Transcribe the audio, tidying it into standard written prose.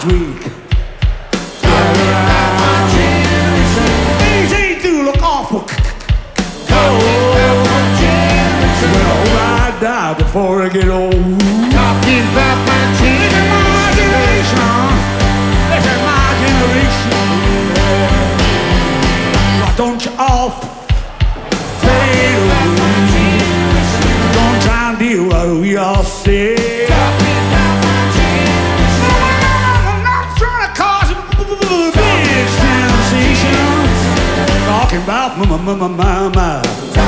times weak. Easy to look awful cold. Well, I die before I get old. Talking about my generation. This is my generation. Why don't you all fade away? Don't try and deal what we all say. I'm not trying to cause a big sensation. Talking about my